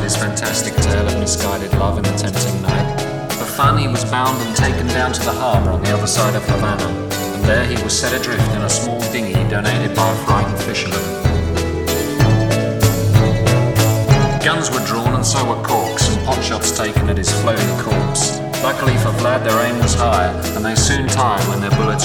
his fantastic tale of misguided love in the tempting night. For fun, he was bound and taken down to the harbour on the other side of Havana, and there he was set adrift in a small dinghy donated by a frightened fisherman. Guns were drawn and so were corks, and potshots taken at his floating corpse. Luckily for Vlad, their aim was high, and they soon tired when their bullets